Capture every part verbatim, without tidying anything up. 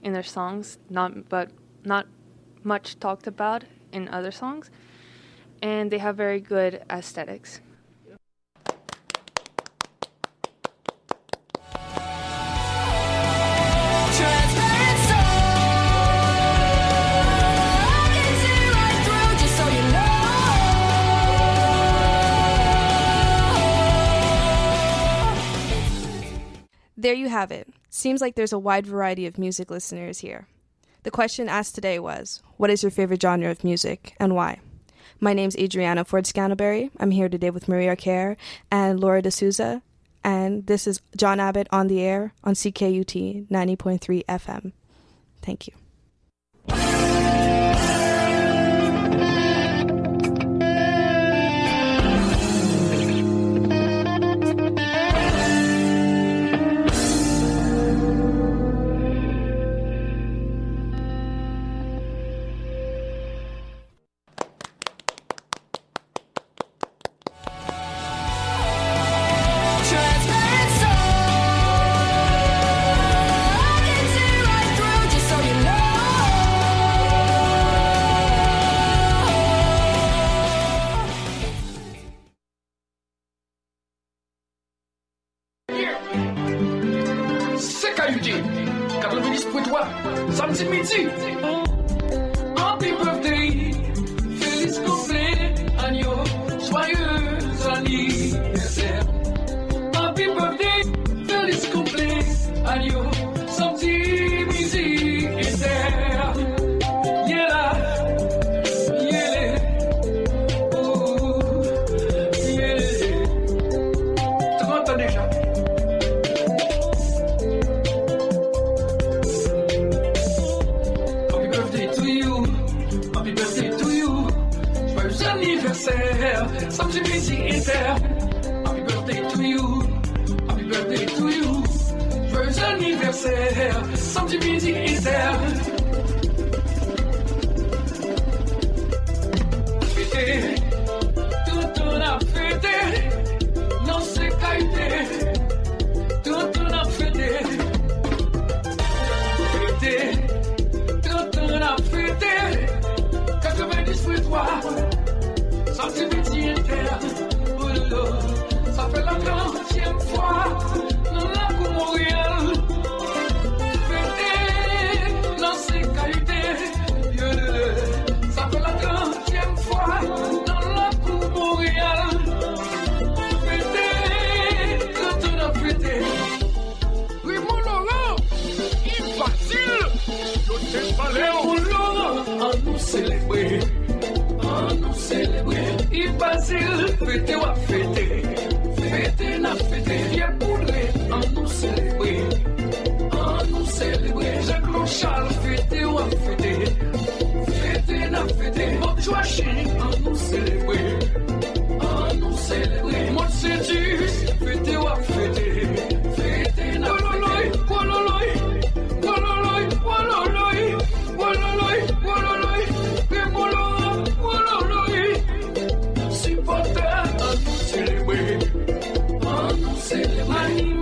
in their songs, not but not much talked about in other songs, and they have very good aesthetics. There you have it. Seems like there's a wide variety of music listeners here. The question asked today was, what is your favorite genre of music and why? My name's Adriana Ford Scantlebury. I'm here today with Maria Kerr and Laura D'Souza, and this is John Abbott on the Air on C K U T ninety point three F M. Thank you. Samedi midi. Happy birthday, feliz cumpleaños, joyeux anniversaire. Happy birthday, feliz cumpleaños, samedi midi inter. Yeah, yeah, oh, yeah. Tu m'entends déjà? Samedi midi inter. Happy birthday to you. Happy birthday to you. Joyeux anniversaire. Samedi midi inter. Fêter, tout on a fêté. Non c'est qualité. Tout on a fêté. Fêter, tout on a fêté. quatre-vingt-dix pour toi. Samedi midi inter, oh lolo, ça fait la trentième fois, nous la pour Montréal. Fêter, lancer qualité, yo lolo, ça fait la trentième fois, nous la pour Montréal. Fêter, quand on a fêté. Oui, mon Laurent, il est facile, je t'ai parlé, mon Laurent, à nous célébrer. Nous célébrer, il facile, fêter ou à fêter, fêter n'a fêter, viens poudrer, en nous célébrer, en nous célébrer, Jacques Lonchal, fêter ou à fêter, fêter n'a fêter, Bob Joachim, en nous célébrer, en nous célébrer, moi c'est du, fêter ou à fêter, fêter n'a fêter, waloloy, waloloy, waloloy, waloloy, waloloy, waloloy, célébrer, on nous célébrer.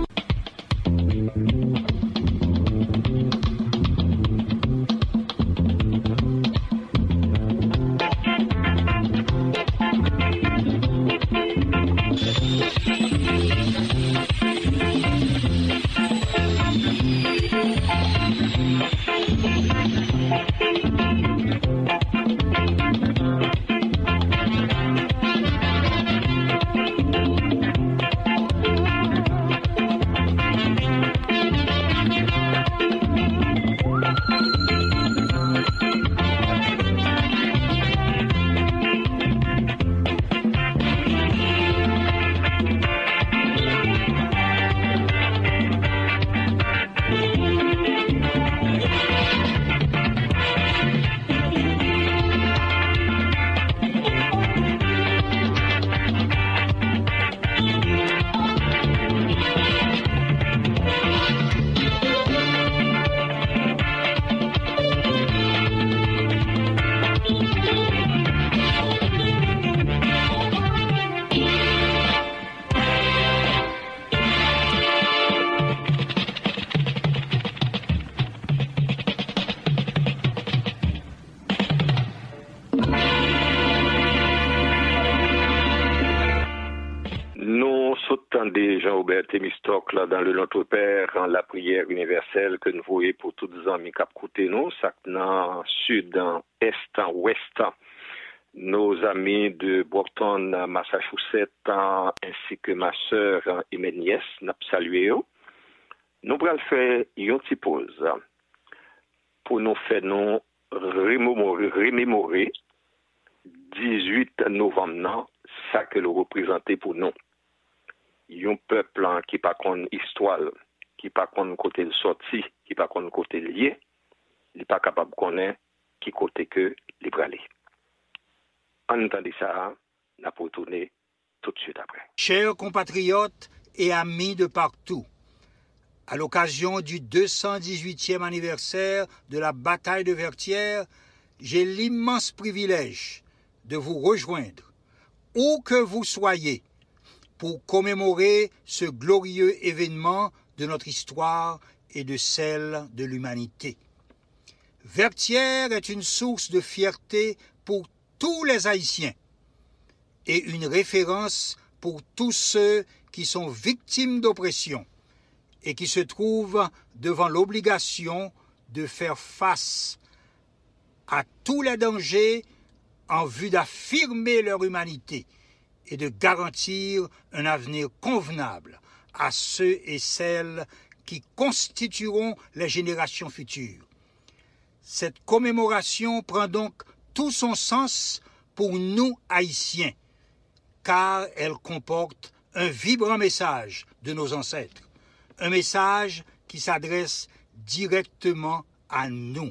Jean-Aubert Thémistocle dans le Notre Père, la prière universelle que nous voyons pour tous les amis qui écoutent nous, ça dans sud, en est, en ouest, nos amis de Boston, Massachusetts, ainsi que ma sœur et mes nièces, nous saluons. Nous allons faire une petite pause pour nous faire nous remémorer, remémorer dix-huit novembre, ça que nous représentons pour nous. Un peuple qui pas qu'on histoire, qui pas qu'on côté sorti, qui pas qu'on côté lié, il n'est pas capable de connaître qui côté que les bralés. En entendant ça, on a pour tourner tout de suite après. Chers compatriotes et amis de partout, à l'occasion du deux cent dix-huitième anniversaire de la bataille de Vertières, j'ai l'immense privilège de vous rejoindre, où que vous soyez, pour commémorer ce glorieux événement de notre histoire et de celle de l'humanité. Vertières est une source de fierté pour tous les Haïtiens et une référence pour tous ceux qui sont victimes d'oppression et qui se trouvent devant l'obligation de faire face à tous les dangers en vue d'affirmer leur humanité et de garantir un avenir convenable à ceux et celles qui constitueront les générations futures. Cette commémoration prend donc tout son sens pour nous Haïtiens, car elle comporte un vibrant message de nos ancêtres, un message qui s'adresse directement à nous.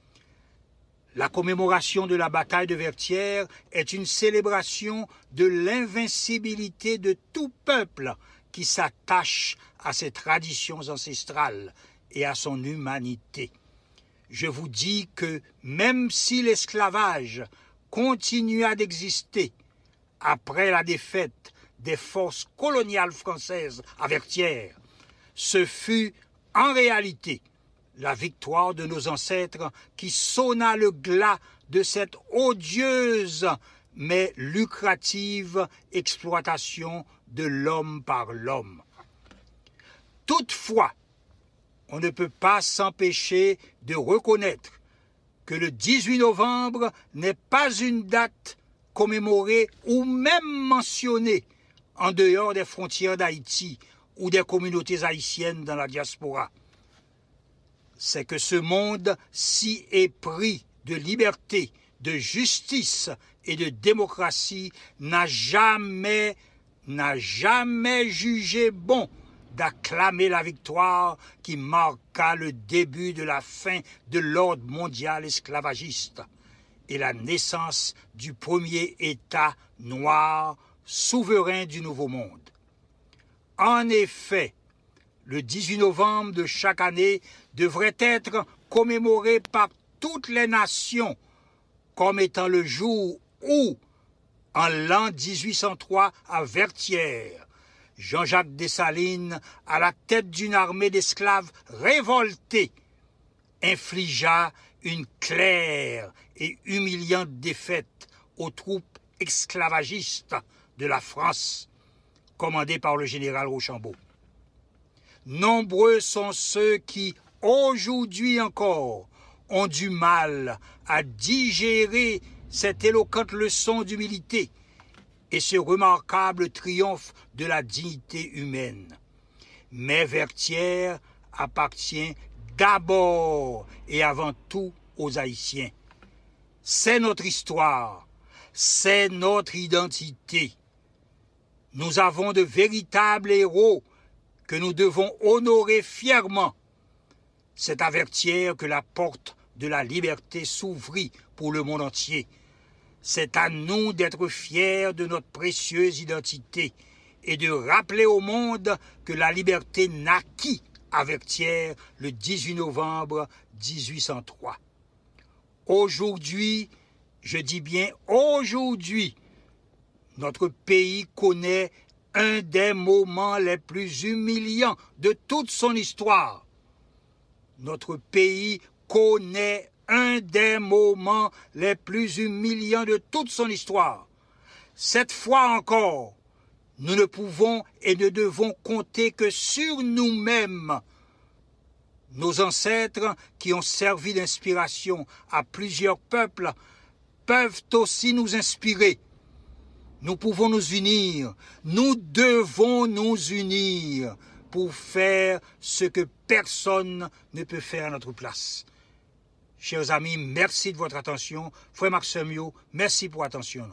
La commémoration de la bataille de Vertières est une célébration de l'invincibilité de tout peuple qui s'attache à ses traditions ancestrales et à son humanité. Je vous dis que même si l'esclavage continua d'exister après la défaite des forces coloniales françaises à Vertières, ce fut en réalité la victoire de nos ancêtres qui sonna le glas de cette odieuse mais lucrative exploitation de l'homme par l'homme. Toutefois, on ne peut pas s'empêcher de reconnaître que le dix-huit novembre n'est pas une date commémorée ou même mentionnée en dehors des frontières d'Haïti ou des communautés haïtiennes dans la diaspora. C'est que ce monde si épris de liberté, de justice et de démocratie n'a jamais, n'a jamais jugé bon d'acclamer la victoire qui marqua le début de la fin de l'ordre mondial esclavagiste et la naissance du premier État noir souverain du Nouveau Monde. En effet, le dix-huit novembre de chaque année devrait être commémoré par toutes les nations comme étant le jour où, en l'an dix-huit cent trois à Vertières, Jean-Jacques Dessalines, à la tête d'une armée d'esclaves révoltés, infligea une claire et humiliante défaite aux troupes esclavagistes de la France, commandées par le général Rochambeau. Nombreux sont ceux qui, aujourd'hui encore, ont du mal à digérer cette éloquente leçon d'humilité et ce remarquable triomphe de la dignité humaine. Mais Vertières appartient d'abord et avant tout aux Haïtiens. C'est notre histoire, c'est notre identité. Nous avons de véritables héros que nous devons honorer fièrement. C'est à Vertières que la porte de la liberté s'ouvrit pour le monde entier. C'est à nous d'être fiers de notre précieuse identité et de rappeler au monde que la liberté naquit à Vertières le dix-huit novembre dix-huit cent trois. Aujourd'hui, je dis bien aujourd'hui, notre pays connaît un des moments les plus humiliants de toute son histoire. Notre pays connaît un des moments les plus humiliants de toute son histoire. Cette fois encore, Nous ne pouvons et ne devons compter que sur nous-mêmes. Nos ancêtres, qui ont servi d'inspiration à plusieurs peuples, peuvent aussi nous inspirer. Nous pouvons nous unir, nous devons nous unir pour faire ce que personne ne peut faire à notre place. Chers amis, merci de votre attention. Frère Maximio, merci pour l'attention.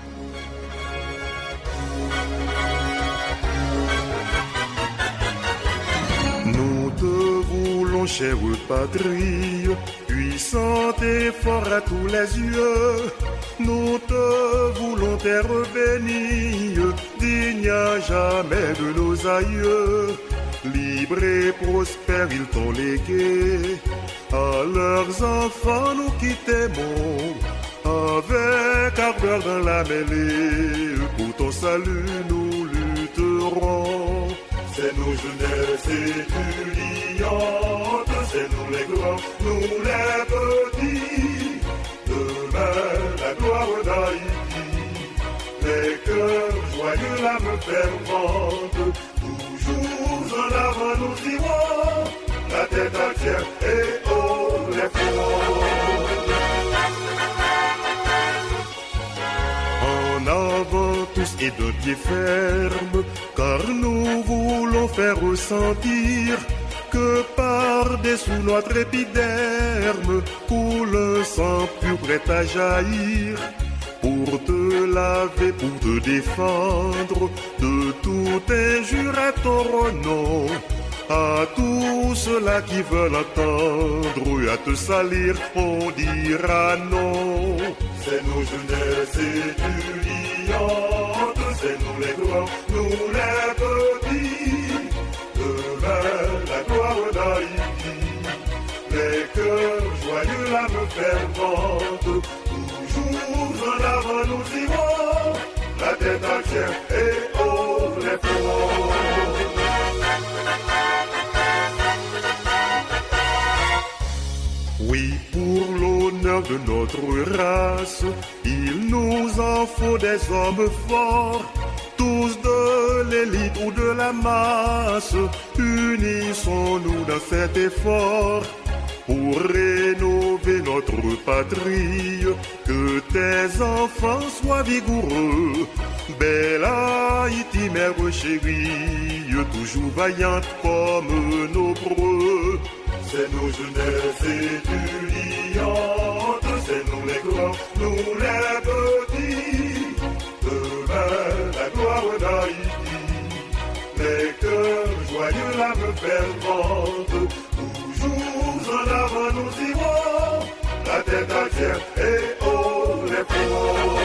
Nous te voulons, chère patrie, puissante et fort à tous les yeux. Nous te voulons, terre bénie, digne à jamais de nos aïeux. Libre et prospère, ils t'ont légué. À leurs enfants, nous qui t'aimons, avec ardeur dans la mêlée. Pour ton salut, nous lutterons. C'est nos jeunesses étudiantes, c'est nous les grands, nous les petits. Demain, la gloire d'Haïti, les cœurs joyeux, l'âme fervente. Toujours en avant nous irons, la tête entière et haut les fronts. En avant tous et de pied ferme, car nous voulons faire ressentir que par-dessous notre épiderme coule un sang pur prêt à jaillir. Pour te laver, pour te défendre de toute injure à ton nom. À tous ceux-là qui veulent entendre et à te salir, on dira non. C'est nos jeunesses étudiantes, c'est nous les grands, nous les petits. Demain, la gloire d'Haïti, les cœurs joyeux, l'âme fervente. Toujours en avant nous irons, la tête entière et haut les fronts. Oui, pour l'honneur de notre race, il nous en faut des hommes forts, tous de l'élite ou de la masse. Unissons-nous dans cet effort pour rénover notre patrie, que tes enfants soient vigoureux. Belle Haïti, mère chérie, toujours vaillante comme nos preux. C'est nos jeunesses étudiantes, c'est nous les grands, nous les petits. Demain, la gloire d'Haïti, les cœurs joyeux, l'âme fervente. Toujours en avant nous irons, la tête entière et haut les fronts.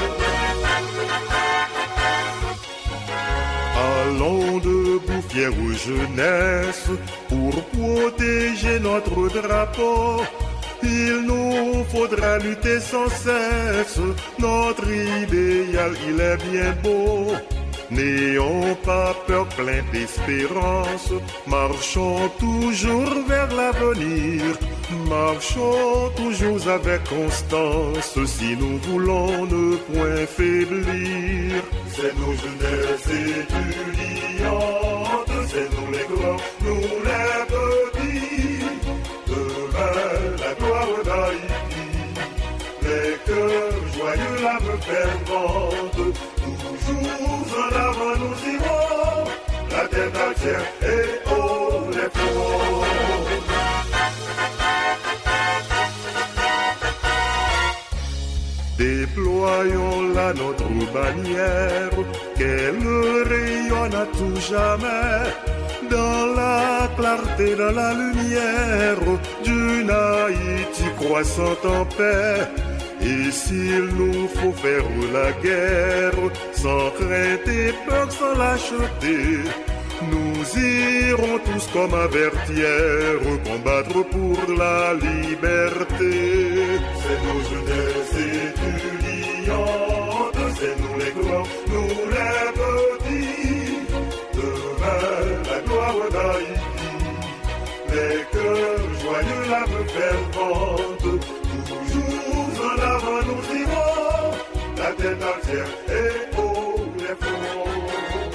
Allons debout, fière jeunesse, pour protéger notre drapeau. Il nous faudra lutter sans cesse, notre idéal il est bien beau. N'ayons pas peur, plein d'espérance, marchons toujours vers l'avenir, marchons toujours avec constance, si nous voulons ne point faiblir. C'est nos jeunesses étudiantes, c'est nous les grands, nous les petits. Demain, la gloire d'Haïti, les cœurs joyeux, l'âme fervente. Toujours en avant nous irons, la tête entière et haut les fronts. Déployons là notre bannière, qu'elle rayonne à tout jamais, dans la clarté, dans la lumière, d'une Haïti croissante en paix. Et s'il nous faut faire la guerre, sans crainte et peur, sans lâcheté, nous irons tous comme avertières, combattre pour la liberté. C'est nos jeunesses étudiantes, c'est nous les grands, nous les petits. Demain, la gloire d'Haïti, les cœurs joyeux, l'âme fervente. Toujours en avant nous irons, la tête entière et haut les fronts.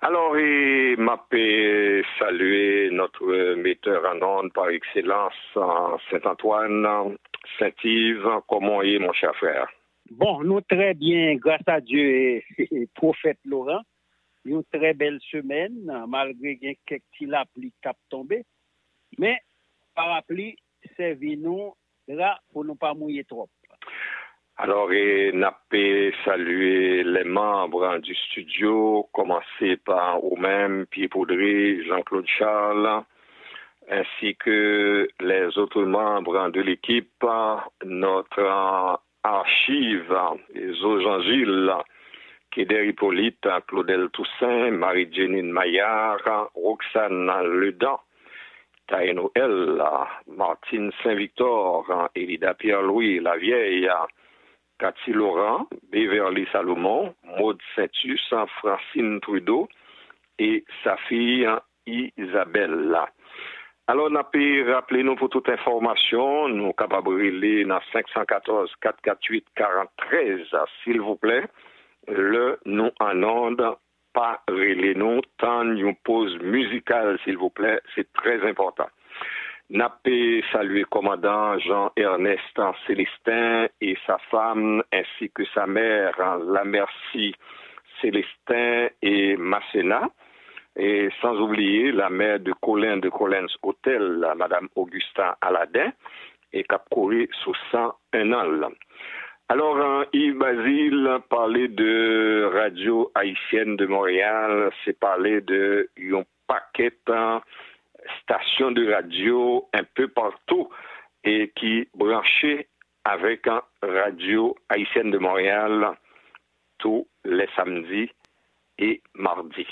Alors, et m'a saluer notre metteur en ondes par excellence, Saint-Antoine, Saint-Yves. Comment est mon cher frère? Bon, nous très bien, grâce à Dieu et, et prophète Laurent. Une très belle semaine, malgré quelques petits la pluie qui a tombé. Mais, par pluie, servez-nous là pour ne pas mouiller trop. Alors, et n'a saluer les membres du studio, commencer par vous-même, Pierre Poudry, Jean-Claude Charles, ainsi que les autres membres de l'équipe, notre archive, Zo Jean-Gilles, Kéder Hippolyte, Claudel Toussaint, Marie-Jénine Maillard, Roxane Ledan, Taï Noël, Martine Saint-Victor, Elida Pierre-Louis, La Vieille, Cathy Laurent, Beverly Salomon, Maude Saintus, Francine Trudeau et sa fille Isabelle. Alors, on a pu rappeler nous pour toute information, nous capables de relire dans cinq un quatre, quatre quatre huit, quarante treize, s'il vous plaît. Le nom en onde, pas relais nous, tant une pause musicale, s'il vous plaît, c'est très important. N'a pas salué commandant Jean-Ernest Célestin et sa femme, ainsi que sa mère, la merci Célestin et Masséna. Et sans oublier la mère de Colin de Collins Hotel, Madame Augustin Aladin, et cap couru sous cent un ans. Alors, Yves Basile parlait de radio haïtienne de Montréal, c'est parler de un paquet de stations de radio un peu partout et qui branchaient avec un radio haïtienne de Montréal tous les samedis et mardis.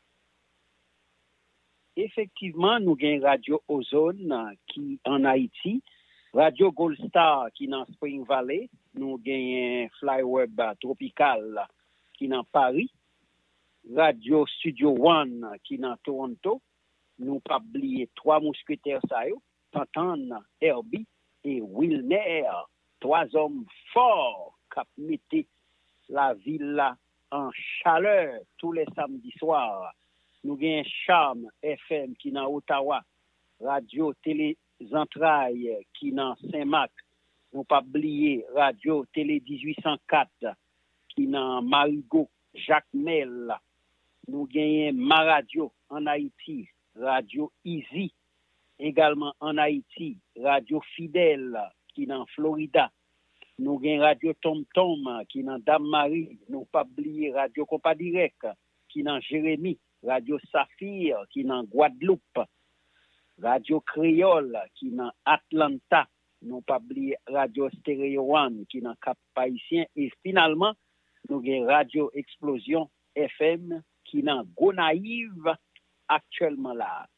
Effectivement, nous avons Radio Ozone qui en Haïti, Radio Gold Star qui dans Spring Valley, nous avons Flyweb Tropical qui dans Paris, Radio Studio One qui dans Toronto, nous pas oublier trois mousquetaires ça yo, Tantan, Herbie et Wilner, trois hommes forts qui mettent la ville là en chaleur tous les samedis soirs. Nous avons Charme F M qui dans Ottawa, Radio Télé Entrailles qui dans Saint-Marc, nous pas oublier Radio Télé dix-huit cent quatre qui dans Marigot, Jacmel. Nous avons Ma Radio en Haïti, Radio Easy, également en Haïti, Radio Fidèle qui dans Florida. Nous avons Radio Tom Tom qui dans Dame-Marie, nous pas oublier Radio Compa Direct qui dans Jérémy. Radio Saphir qui dans Guadeloupe, Radio Créole qui dans Atlanta, non pas oublier Radio Stereo One qui dans Cap-Haïtien et finalement nous avons Radio Explosion F M qui dans Gonaïve actuellement là.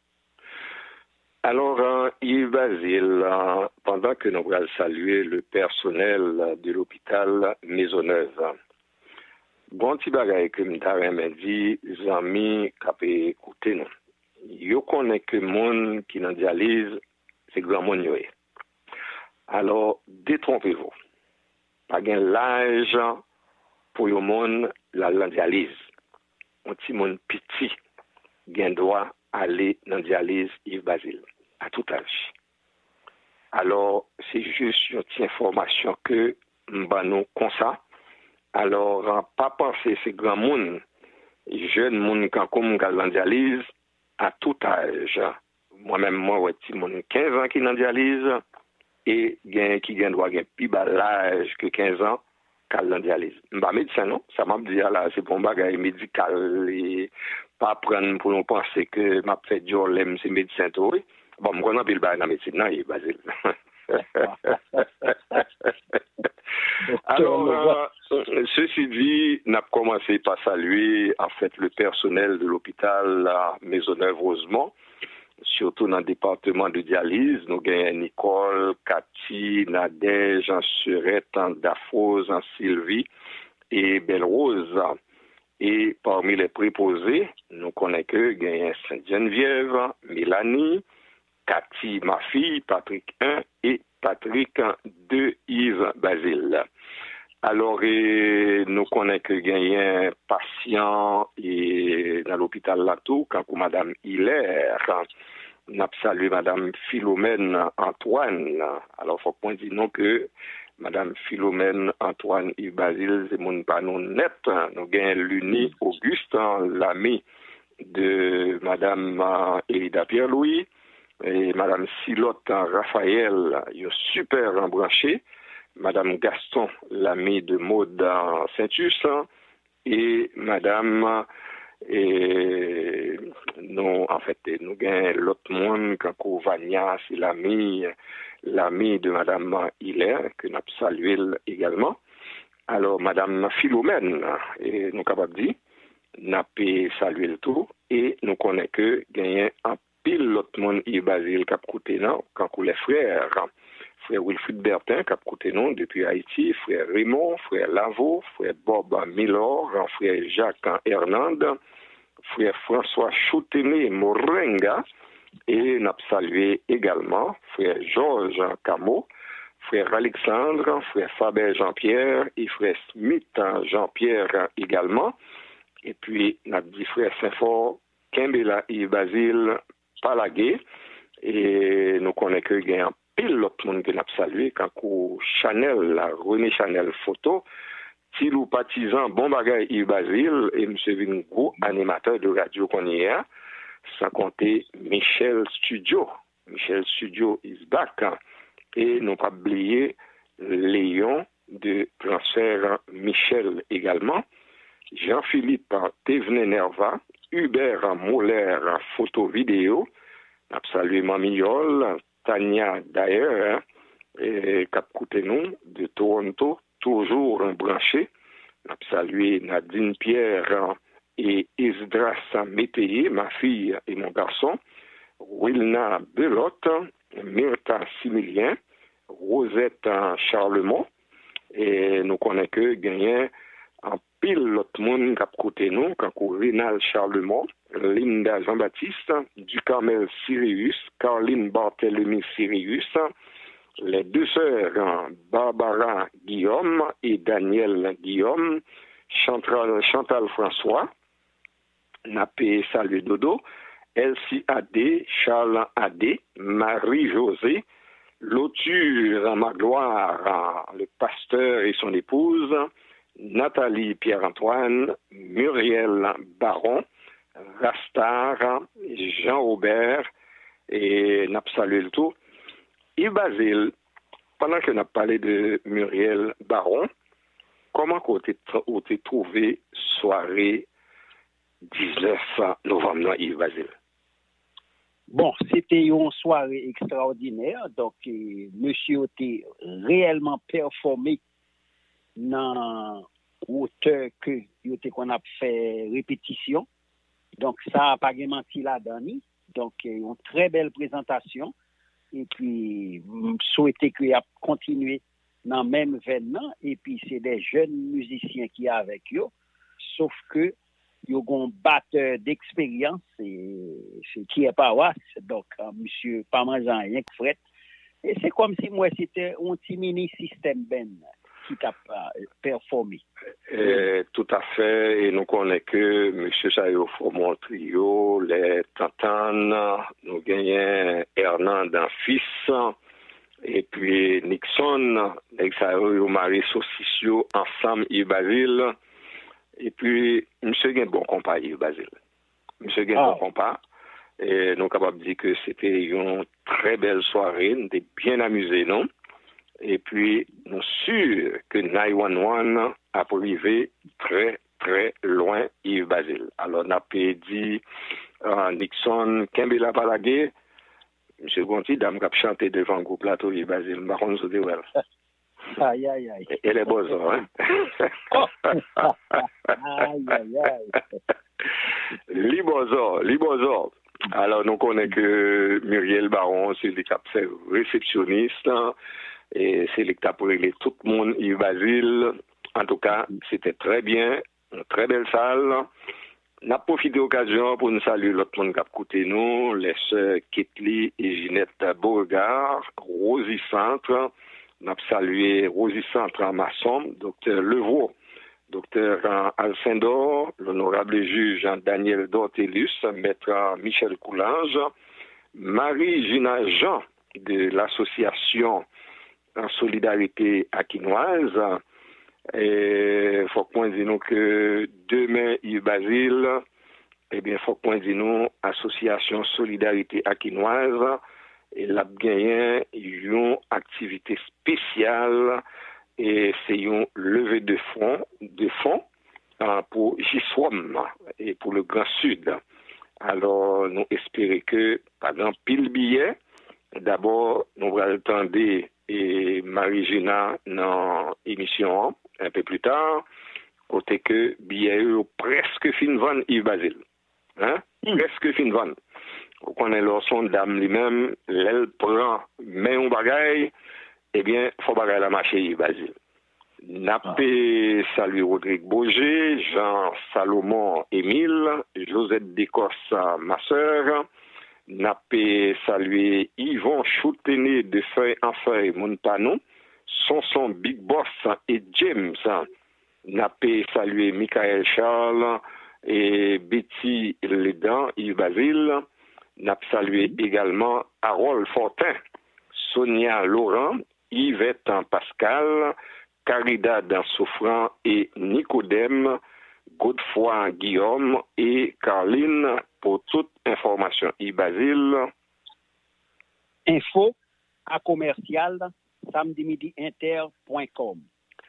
Alors, euh, Yves Basile, euh, pendant que nous allons saluer le personnel de l'hôpital Maisonneuve, bon petit bagay que m'tare m'a dit, zami k'ap écouter nous. Yo connaît que monde qui nan dialyse, c'est grand monde yo. Alors, détrompez-vous. Pas gen l'âge pour yo monde la nan dialyse. Un petit monde petit gen droit aller dans dialyse Yves Basile à tout âge. Alors, c'est juste une petite information que m'ba nou comme ça. Alors, pas penser ces grands monde, jeunes monde quand comme en dialyse à tout âge. Moi-même, moi, ouais, petit monde quinze ans qui en dialyse et gain qui gain droit gain plus bas l'âge que quinze ans qu'à en dialyse. Bah médecin non, ça m'a dit là, c'est pour bagage médical et pas prendre pour nous penser que m'a fait jour l'aime c'est médecin tout. Bon, moi on a pile bail dans médecine là, il Basile. Alors, euh, ceci dit, n'a commencé par saluer en fait le personnel de l'hôpital Maisonneuve-Rosemont, surtout dans le département de dialyse. Nous avons Nicole, Cathy, Nadège, Surette, Dafose, Sylvie et Belle Rose. Et parmi les préposés, nous connaissons que Sainte-Geneviève, Mélanie, Cathy, ma fille, Patrick un et Patrick deux, Yves Basile. Alors, et, nous connaissons que il y a un patient et, dans l'hôpital Latou, quand Madame Hilaire, nous avons salué Madame Philomène Antoine. Alors, il faut qu'on dise non que Madame Philomène Antoine Yves Basile, c'est mon panon net. Nous avons l'uni Auguste, l'ami de Madame Elida Pierre-Louis, et Madame Silotte Raphaël, ils sont super embranchés. Madame Gaston, l'ami de Maud Saint-Us, et Madame, et nous, en fait, nous avons l'autre monde, quand Vania, c'est l'ami, l'ami de Madame Hilaire, que nous avons salué également. Alors, Madame Philomène, et nous sommes capables de dire, nous avons salué le tout, et nous connaissons que gagne un pile l'autre monde, Yves Basile, qui a coûté, non, quand les frères, frère Wilfried Bertin, qui a coûté non depuis Haïti, frère Raymond, frère Lavaux, frère Bob Milor, frère Jacques Hernande, frère François Choutené Morenga, et nous avons salué également frère Georges Camo, frère Alexandre, frère Faber Jean-Pierre et frère Smith Jean-Pierre également. Et puis, notre dit frère Saint-Fort, Kimbela Yves Basile, Palagué, et nous connaissons que il y a un pile l'autre monde que nous avons salué, quand Chanel, la René Chanel photo, Tilou Partisan, bon bagay Yves Basile, et M. Vingou, animateur de radio qu'on y a, sans compter Michel Studio. Michel Studio is back, hein. Et nous pas oublier Léon de transfert Michel également, Jean-Philippe Thévenet-Nerva, Hubert Moller, photo vidéo, nous salué Mamiol, Tania d'ailleurs, et Cap Coutenou de Toronto, toujours branché. Nous salué Nadine Pierre et Isdras Métayer, ma fille et mon garçon, Wilna Belotte, Myrta Similien, Rosette Charlemont, et nous connaissons que gagné en pile l'autre monde qui a côté nous, quand Rénal Charlemont, Linda Jean-Baptiste, Ducamel Sirius, Caroline Barthélemy Sirius, les deux sœurs Barbara Guillaume et Daniel Guillaume, Chantal, Chantal François, Napé Salut Dodo, Elsie Adé, Charles Adé, Marie-Josée, Loture Magloire, le pasteur et son épouse, Nathalie Pierre-Antoine, Muriel Baron, Rastar, Jean-Robert, et n'a pas salué le tout. Yves Basile, pendant que nous avons parlé de Muriel Baron, comment vous avez trouvé soirée dix-neuf novembre, Yves Basile? Bon, c'était une soirée extraordinaire, donc euh, monsieur était réellement performé dans hauteur que qu'on a fait répétition. Donc ça a pas menti là-dedans. Donc une très belle présentation et puis souhaiter qu'il a continué dans le même événement et puis c'est des jeunes musiciens qui y a avec eux, sauf que ils ont un batteur d'expérience et c'est qui est pas was donc euh, monsieur pas mangeant rien que fret et c'est comme si moi c'était un petit mini système ben qui t'a euh, performé. Et, tout à fait, et nous connaissons que M. Chayo Fromont Trio, les Tantanes, nous gagnons Hernan d'un fils, et puis Nixon, les Chayo Marie Saucicio, ensemble Yves Basile, et puis M. Gen bon compas Yves Basile. M. Gen bon compas, et nous sommes capables de dire que c'était une très belle soirée, nous étions bien amusés, non? Et puis, nous sommes sûrs que neuf un un a privé très, très loin Yves Basile. Alors, on a dit uh, Nixon, Kimbela Palagué, M. Gonti, dame qui a chanté devant le groupe plateau Yves Basile, Maron Zodewell. Aïe, aïe, aïe. Et les beaux hein? Aïe, aïe, aïe. Libozo, Libozo. Alors, nous connaissons que Muriel Baron, c'est le cap réceptionniste, hein, et c'est le cap pour régler tout le monde, Yves Basile. En tout cas, c'était très bien, une très belle salle. On a profité de l'occasion pour nous saluer l'autre monde qui a écouté nous, les sœurs Ketli et Ginette Beauregard, Rosie Centre, Nous avons salué Rosie Centre en maçon, docteur Levaux, docteur Alcindor, l'honorable juge Daniel Dortelius, maître Michel Coulange, Marie-Gina Jean de l'association en solidarité aquinoise. Et il faut qu'on dise nous que demain, Yves Basile, eh bien, il faut qu'on dise nous, association solidarité aquinoise, et l'a gagné une activité spéciale, et c'est une levée de fonds, de fonds hein, pour J S O M et pour le Grand Sud. Alors, nous espérons que, pendant pile billet, d'abord, nous allons attendre et Marie-Gina dans l'émission un peu plus tard, côté que billet presque fin vendre Yves Basile. Hein? Mm. Presque fin vendre. Vous connaissez leur son dame lui-même, elle prend, met un bagaille, eh bien, il faut bagaille la marché Yves Basile. Napé salut Rodrigue Boger, Jean Salomon Émile, Josette Descosses, ma sœur. Napé saluer Yvon Choutené de Feuille en Feuille Montano, Sonson Big Boss et James. Napé saluer Michael Charles et Betty Ledan, Yves Basile. Nap saluer également Harold Fortin, Sonia Laurent, Yvette Pascal, Caridad Souffrant et Nicodème, Godefroy Guillaume et Carline pour toute information. Yves Basile. Info à commercial samedi midi inter point com.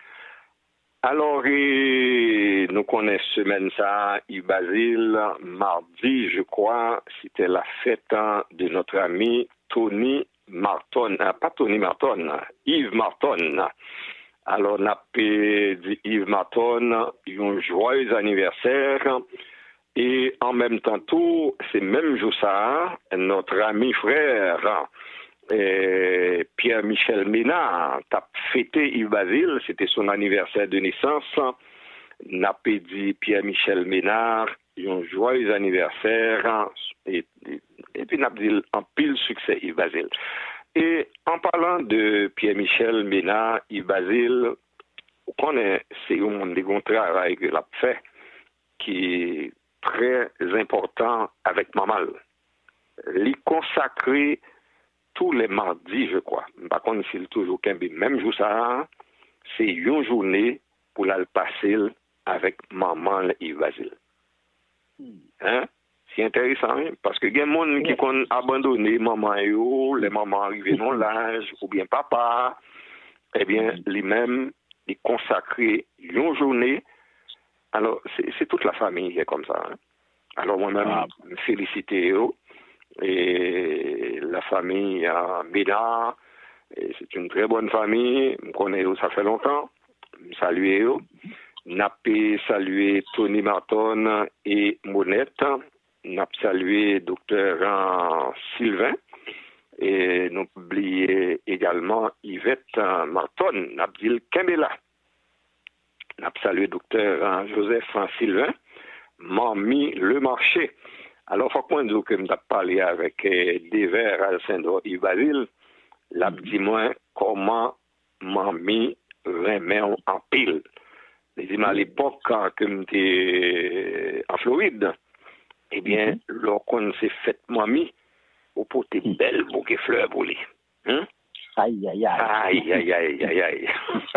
Alors, et, nous connaissons semaine ça, Yves Basile, mardi, je crois, c'était la fête de notre ami Tony Marton, ah, pas Tony Marton, Yves Marton. Alors, on a dit Yves Marton, un joyeux anniversaire. Et en même temps, tout, c'est même jour ça, notre ami frère, eh, Pierre-Michel Ménard, a fêté Yves Basile, c'était son anniversaire de naissance. N'a pas dit Pierre-Michel Ménard, un joyeux anniversaire, et, et, et puis n'a dit un pile succès Yves Basile. Et en parlant de Pierre-Michel Ménard, Yves Basile, on connaît, c'est un des grands travail que l'a fait, qui est très important avec Mamal. Il consacré tous les mardis, je crois. Par contre, s'il toujours qu'un même jour ça, c'est une journée pour la passer avec Maman Yves Basile. Hein? C'est intéressant, hein? Parce que il y a des gens qui ont abandonné maman et les mamans arrivées dans l'âge, ou bien papa, eh bien, lui-même, il consacré une journée. Alors, c'est, c'est toute la famille qui est comme ça. Hein? Alors, moi-même, ah. féliciter eux. Et la famille à Ménard, c'est une très bonne famille. Je connais eux, ça fait longtemps. Saluer eux. Napé saluer Tony Marton et Monette. N'a salué docteur Sylvain et nous oublié également Yvette Marton, n'a dit Kembela. N'a salué docteur Joseph Sylvain, Mamie Le Marché. Alors, faut qu'on dise que nous avons parlé avec Dever Alcindor Yves Basile, l'a dit moi comment Mamie remet en pile. Les à l'époque quand j'étais en Floride, eh bien, mm-hmm. lorsqu'on s'est fait mamie, au pot des belles bouquets fleurs pour lui. Hein? Aïe, aïe, aïe. Aïe, aïe, aïe, aïe,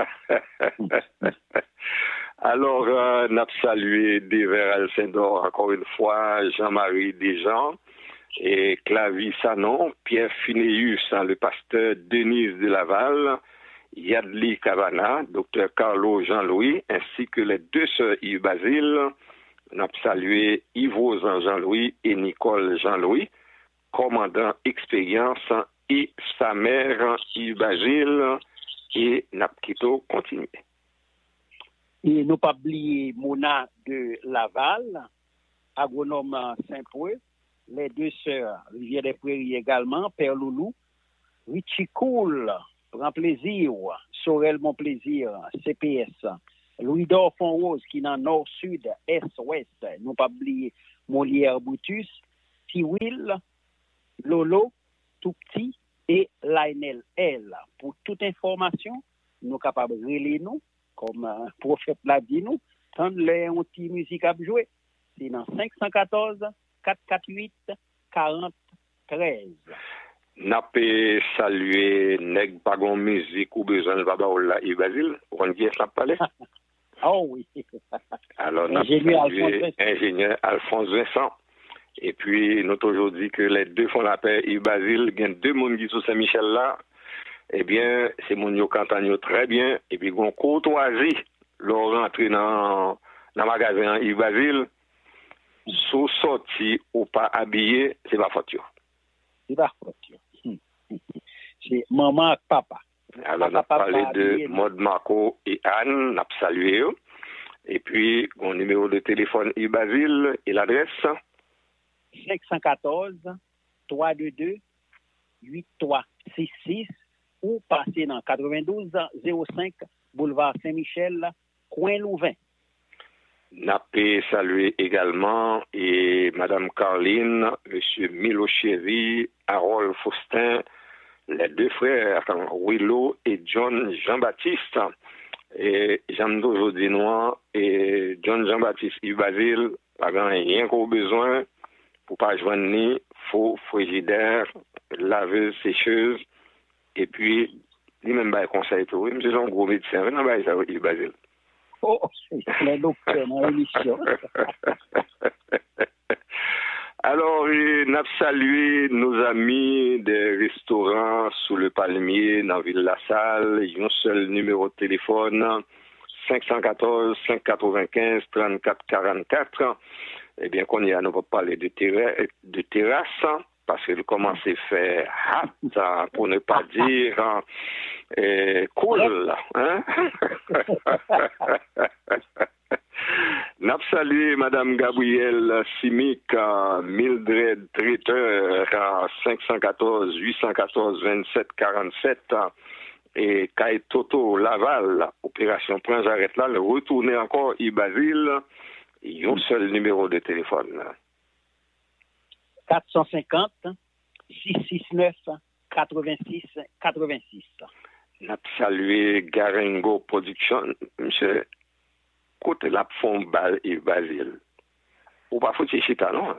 aïe. Alors, euh, nous avons salué Dever Alcindor encore une fois, Jean-Marie Desjans, et Clavis Sanon, Pierre Finéus, le pasteur Denise de Laval, Yadli Cavana, docteur Carlo Jean-Louis, ainsi que les deux sœurs Yves Basile. Nous avons salué Yves Jean-Louis et Nicole Jean-Louis, commandant expérience, et sa mère Yves Basile, et Napkito continue. Et nous pas oublier Mona de Laval, agronome Saint-Preux, les deux sœurs Rivière des Prairies également, Père Loulou, Richie Cool, Grand Plaisir, Sorel Mon Plaisir, C P S, Louis-Dor Font-Rose qui est dans nord-sud, est-ouest, nous pas oublier Molière Boutus, Tiwil, Lolo, Tout Petit, et Lionel L. Pour toute information, nous sommes capables de relayer nous, comme le euh, prophète l'a dit nous, quand les outils musique à jouer, c'est dans cinq un quatre, quatre quatre huit, quarante treize. N'a pas salué nèg pas gon musique ou besoin de baba là et Basile, on dit ça parler. Oh oui. Alors n'a salué ingénieur Alphonse Vincent. Et puis nous aujourd'hui que les deux font la paix et Basile, il y a deux monde qui sous Saint-Michel là. Eh bien, c'est mon yo cantanyo très bien et puis gon courtoisie leur rentrer dans dans magasin Yves Basile sous sorti ou pas habillé, c'est pas faute. C'est pas faute. C'est maman et papa. Alors, on a parlé de Maud Marco et Anne, on a salué. Et puis, mon numéro de téléphone Yves Basile et l'adresse cinq un quatre, trois deux deux, huit trois six six ou passer dans quatre-vingt-douze zéro cinq boulevard Saint-Michel, coin Louvain. N'a salué également et Madame Carline, Monsieur Milo Chéry, Harold Faustin, les deux frères Willow et John Jean-Baptiste. Et Jean aujourd'hui noir et John Jean-Baptiste Yves Basile, pas rien qu'on besoin pour pas joindre ni faux frigidaire, laveuse, sécheuse et puis lui même ba conseil pour lui, monsieur un gros médecin, non ba ça Yves Basile. Oh, c'est le docteur dans l'émission. Alors, nous avons salué nos amis des restaurants sous le palmier dans Ville La Salle. Ils ont un seul numéro de téléphone, cinq un quatre, cinq neuf cinq, trente-quatre quarante-quatre. Eh bien, qu'on y a, nous va parler de, terra- de terrasse, parce que commence à faire hâte, pour ne pas dire eh, cool. Hein? N'a salué Madame Gabrielle Simic, Mildred Traiteur à cinq un quatre, huit un quatre, vingt-sept quarante-sept et Kai Toto Laval, opération Prince arrête là, le retourner encore Yves Basile, ils ont seul numéro de téléphone. quatre cent cinquante, six cent soixante-neuf, quatre-vingt-six, quatre-vingt-six. N'a salué Garingo Production, monsieur. Côté la fond bal et Basile. Ou pas faut chita non.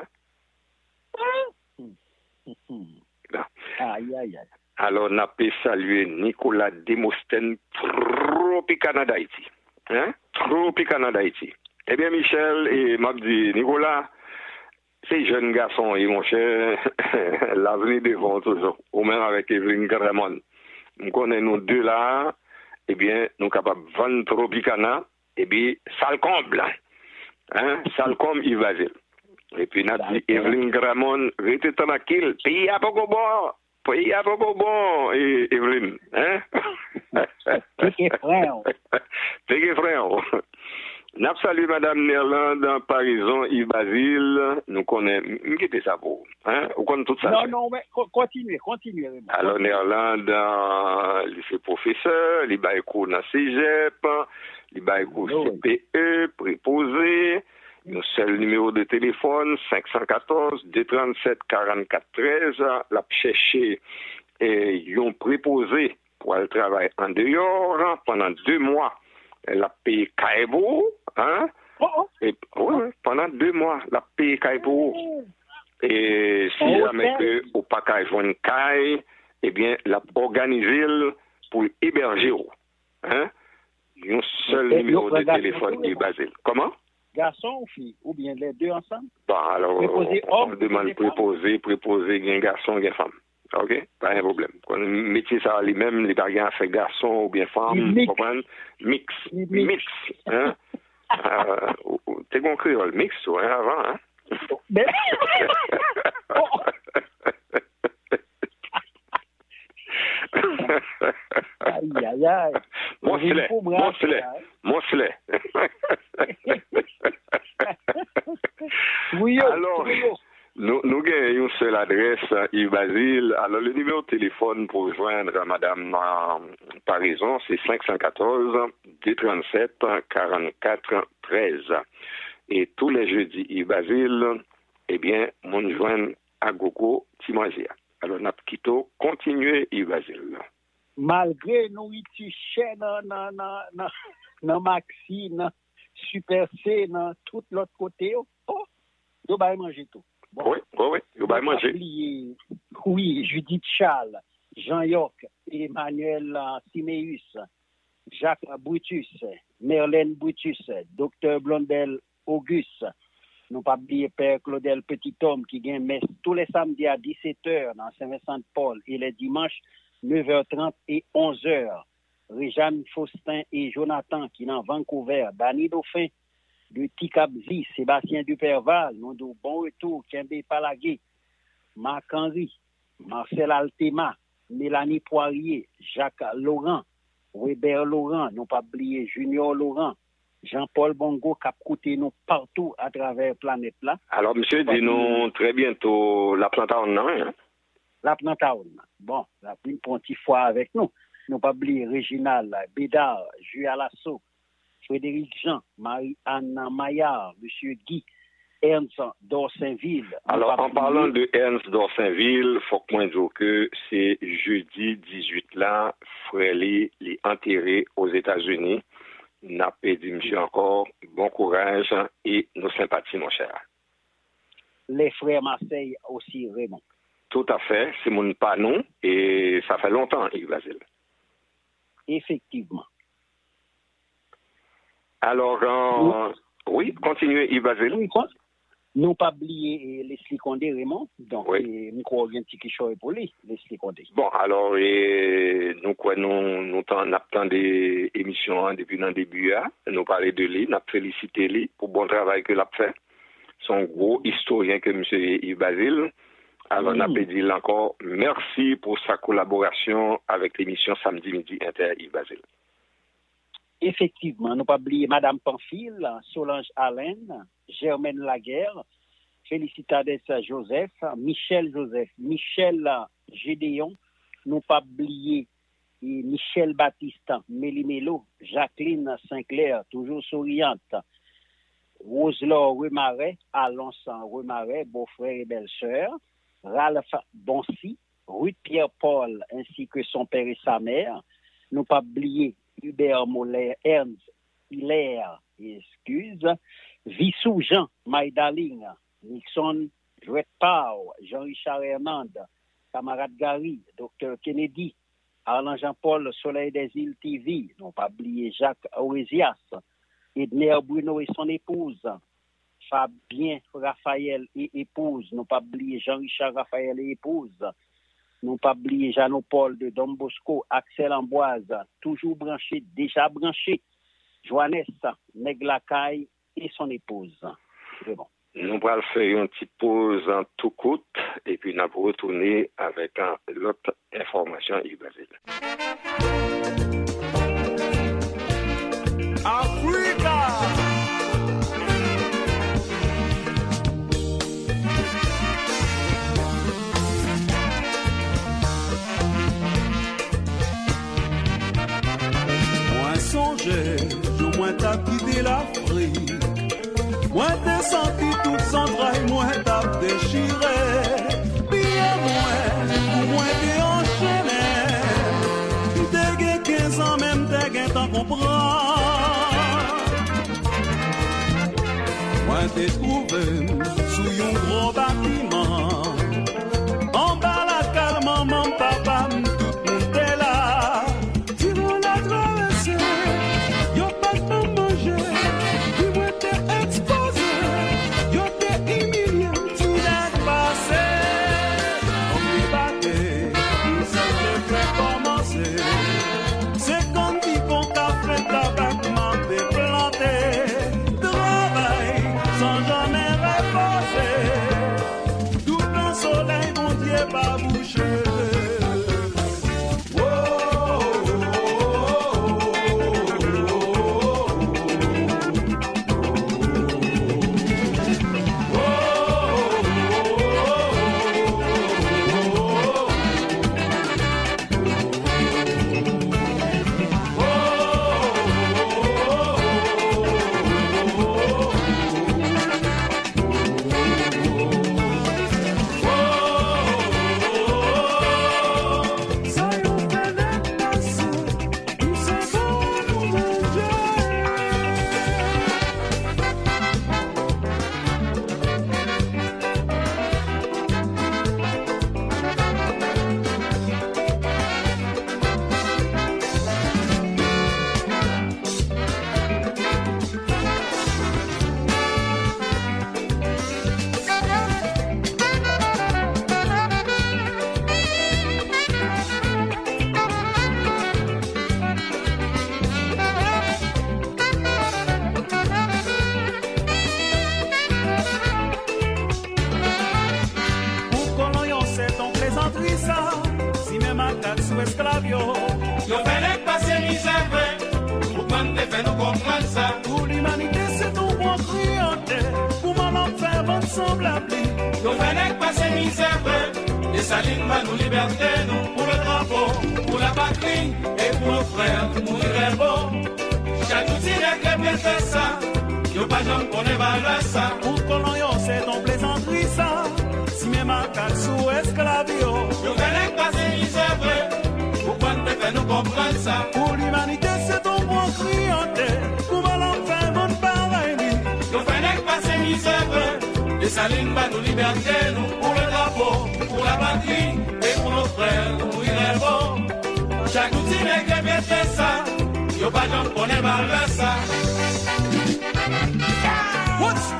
Aïe aïe aïe. Alors n'a pas salué Nicolas Demostène Tropicana d'Haïti. Hein? Tropicana d'Haïti. Eh bien Michel et m'a dit Nicolas, ces jeunes garçons et mon cher l'avenir devant toujours. Ou même avec Evelyne Gramon. Nous connaissons nous deux là, eh bien nous capables de vendre Tropicana. Et puis, ça le comble. Hein? Ça le comble, Yves Basile. Et puis, n'a dit, Evelyne Gramon, restez tranquille. Pays à beaucoup bon. Pays à beaucoup bon, Evelyne. Hein? Pays frère. Pays frère. N'a salué Madame Nerland, Parison, Yves Basile. Nous connaissons, qui était ça pour? Hein? Vous connaissez tout ça? Non, non, mais continuez, continuez. Alors, Nerland, lycée professeur, il va écouter dans Cégep. Il va écouter C P E, préposé, un seul numéro de téléphone, cinq un quatre, deux trente-sept, quarante-quatre treize, l'a cherché et ils ont préposé pour aller travailler en dehors pendant deux mois. Elle a payé Kaibou, hein? Oh, oh. Et, oui, pendant deux mois, elle a payé Kaibou. Et si oh, jamais okay. que au pas qu'à joindre Kai, eh bien, l'a organisé pour héberger, hein? Un seul et numéro de téléphone Yves Basile. Comment? Garçon ou fille? Ou bien les deux ensemble? Bon, alors, préposé on, homme, on demande préposé, préposé, il y a un garçon, il y a une femme. OK? Pas un problème. Quand le métier, ça lui-même, les bargains fait garçon ou bien femme, vous comprenez? Mix. Mix. Mix. Hein? euh, T'es bon créole, mix, ouais, avant, hein? Mais... oh. Aïe, aïe, aïe. Moncelet, moncelet, moncelet. Oui, alors, nous, nous avons une seule adresse, Yves Basile. Alors, le numéro de téléphone pour joindre Madame euh, Parison, c'est cinq un quatre, deux trente-sept, quarante-quatre treize. Et tous les jeudis, Yves Basile, eh bien, mon joindre à Gogo Timoisia. Alors, n'a quitté, continuez, Yves Basile. Malgré nous, ici, chez dans dans dans dans Maxi, dans Super C, dans tout l'autre côté, oh, nous va manger tout. Bon. Oui, oui, oui, nous va manger. Oublier, oui, Judith Charles, Jean-York, Emmanuel Siméus, Jacques Brutus, Merlène Brutus, Docteur Blondel Auguste. Nous pas oublier Père Claudel Petit-Homme qui gagne messe tous les samedis à dix-sept heures dans Saint-Vincent-de-Paul et les dimanches neuf heures trente et onze heures. Réjeanne Faustin et Jonathan qui dans Vancouver, Danny Dauphin de Ticabzi, Sébastien Duperval, nous de bon retour, Kembe Palagué, Marc Henry, Marcel Altema, Mélanie Poirier, Jacques Laurent, Weber Laurent, nous pas oublier Junior Laurent, Jean-Paul Bongo qui a coûté nous partout à travers la planète là. Alors, monsieur, dis-nous très bientôt la Plantaon, hein? La Plantaon. Bon, la une petite fois avec nous. Nous pas oublier Réginal, Bédard, Jules Lasso, Frédéric Jean, Marie-Anne Maillard, monsieur Guy, Ernst d'Orsainville. Alors, en parlant de Ernst d'Orsainville, il faut que moi dise que c'est jeudi dix-huit là, frère les enterré aux États-Unis. N'a pas dit, monsieur, encore, bon courage et nos sympathies, mon cher. Les frères Marseille aussi, Raymond. Tout à fait, c'est mon panon et ça fait longtemps, Yves Basile. Effectivement. Alors, euh, oui. oui, continuez, Yves Basile. Oui, quoi? Nous pas oublier Leslie Condé, Raymond. Donc, oui. Nous croyons un petit chose pour lui, Leslie Condé. Bon, alors, et, nous quoi, nous, nous avons des émissions hein, depuis le début, hein, nous parler de lui, nous félicité lui pour le bon travail qu'il a fait. Son gros historien que M. Yves Basile. Alors, mmh. on a dit encore merci pour sa collaboration avec l'émission Samedi Midi Inter Yves Basile. Effectivement, nous pas oublier Madame Pamphile, Solange Allen, Germaine Laguerre, Félicitades Joseph, Michel Joseph, Michel Gédéon, nous pas oublier Michel Baptiste, Méli-Mélo, Jacqueline Sinclair, toujours souriante, Roselor Remaret, Alonso Remaret, beau-frère et belle-sœur, Ralph Boncy, Ruth Pierre-Paul, ainsi que son père et sa mère, nous pas oublier Hubert Moller, Ernst Hilaire, excuse, Vissou Jean, My Darling, Nixon, Jouette Pau, Jean-Richard Hernande, camarade Gary, Docteur Kennedy, Arlan Jean-Paul, Soleil des îles T V, non pas oublier Jacques Aurésias, Edner Bruno et son épouse, Fabien Raphaël et épouse, non pas oublier Jean-Richard Raphaël et épouse, non pas oublier Jean-Paul de Don Bosco, Axel Amboise, toujours branché, déjà branché, Joannès, Neglacaille et son épouse. C'est bon. Nous allons faire une petite pause en tout coûte et puis nous allons retourner avec un, l'autre information Yves Basile. Africa! Moi songeais, je moins t'as quitté l'Afrique. Moi t'es senti tout sans trahi, moi t'as déchiré. Bien moins, ou moins t'es enchaîné. T'es gagné quinze ans, même t'es gagné t'en comprends. Moi t'es trouvé sous un gros bâtiment. En bas la calme, maman, papa, tout le monde est là. Tu m'en as traversé, y'a pas de manger. Tu m'as été exposé, y'a été humilié. Tu n'as passé, on lui battait, il s'est fait commencer. C'est comme dit qu'on t'a fait tabac, m'a déplanté. Travail sans jamais reposer. ça, si même à quatre sous esclavio. Yo fallait passer misère, pour prendre des faits, nous comprendre ça. Pour l'humanité, c'est ton bon clientèle, pour m'en faire ensemble à pli. Yo fallait passer misère, et Saline va nous liberté, nous, pour le drapeau, pour la patrie, et pour nos frères, mourir beau. Chaque outil n'est que bien fait ça, yo pas jamais qu'on évalue ça. Pour colon, c'est ton plaisanterie ça, si même à quatre sous esclavio. Yo fallait passer misère, pour prendre des faits, nous comprendre ça. Pour l'humanité, c'est ton bon clientèle, pour m'en faire bon pareil. Yo fallait passer misère, et Saline va nous liberté, nous, pour le drapeau, pour la patrie, et pour nos frères, mourir beau. Chaque outil n'est que bien fait ça, yo pas jamais qu'on évalue ça. What's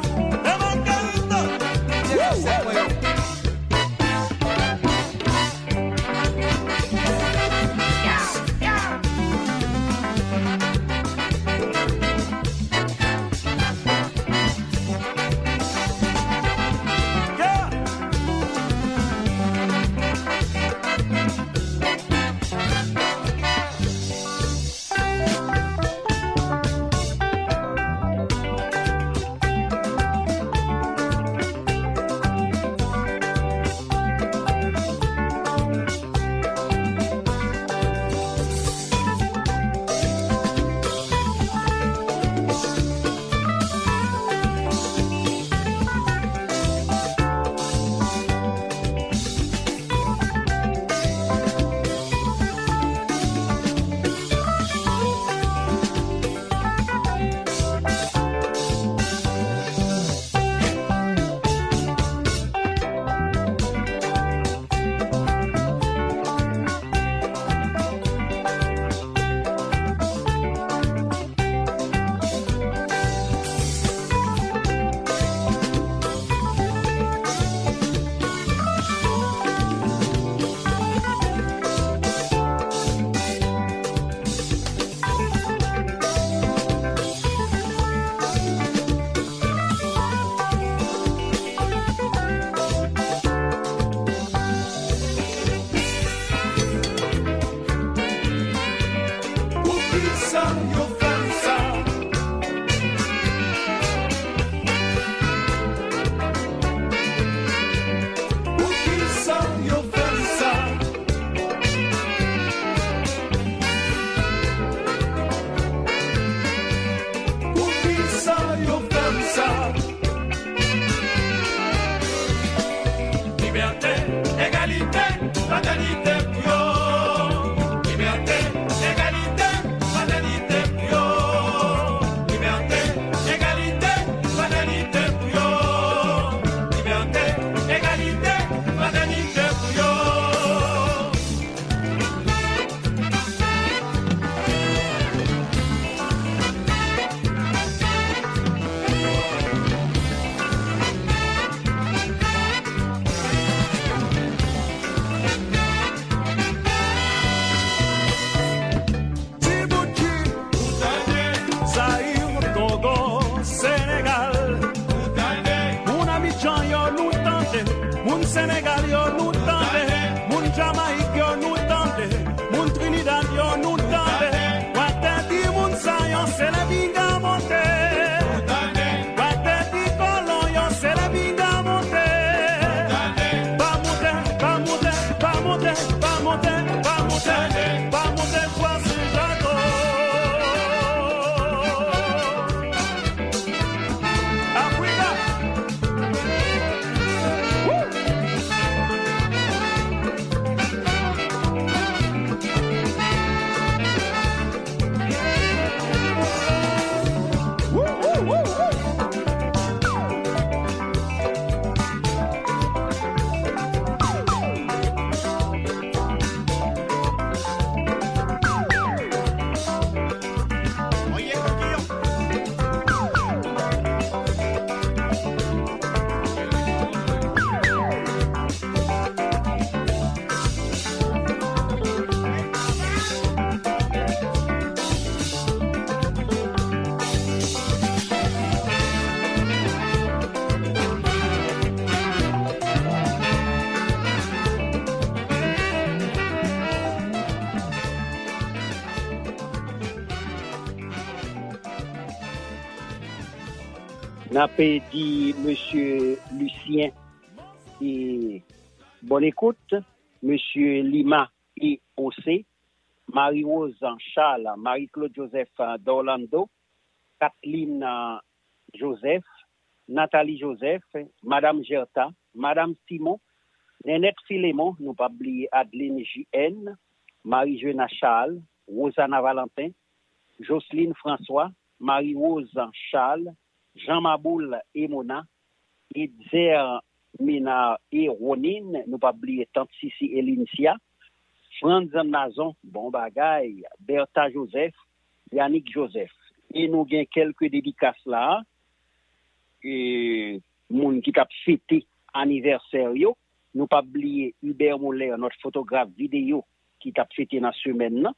Sénégal, yo nous tente, moun Jamaïque, yo nous tente, moun Trinidad, yo nous tente, Wate di moun Sayon, c'est la binga monte, Wate di Colon, yo, c'est la binga monte, Pas monte, pas monte, pas monte, pas monte, pas monte, pas monte, quoi c'est Jaco. Africa. n'a pas dit Monsieur Lucien et bonne écoute, Monsieur Lima et Océ, Marie-Rose Charles, Marie-Claude Joseph d'Orlando, Kathleen Joseph, Nathalie Joseph, Madame Gerta, Madame Simon, Nénette Philémon, nous pas oublier Adeline J N, Marie-Jeuna Charles, Rosanna Valentin, Jocelyne François, Marie-Rose Charles, Jean Maboul et Mona, Edzer Ménard et Ronine, nous pas oublier Tante Sissi et Lincia, Franz Nazon, bon bagaille, Bertha Joseph, Yannick Joseph. Et nous avons quelques dédicaces là, et moun qui t'a fêté anniversaire yo, nous pas oublier Hubert Moller, notre photographe vidéo qui t'a fêté dans la semaine là,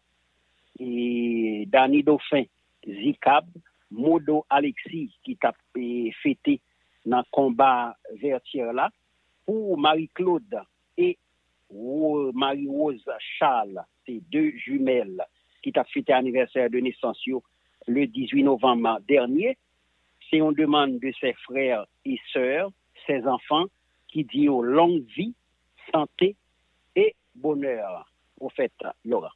et Danny Dauphin, Zikab, Modo Alexis qui t'a fêté dans le combat vertière là, pour Marie-Claude et Marie-Rose Charles, ces deux jumelles qui t'a fêté anniversaire de naissance le dix-huit novembre dernier. C'est une demande de ses frères et sœurs, ses enfants, qui dit aux longue vie, santé et bonheur. Au fait, Laura.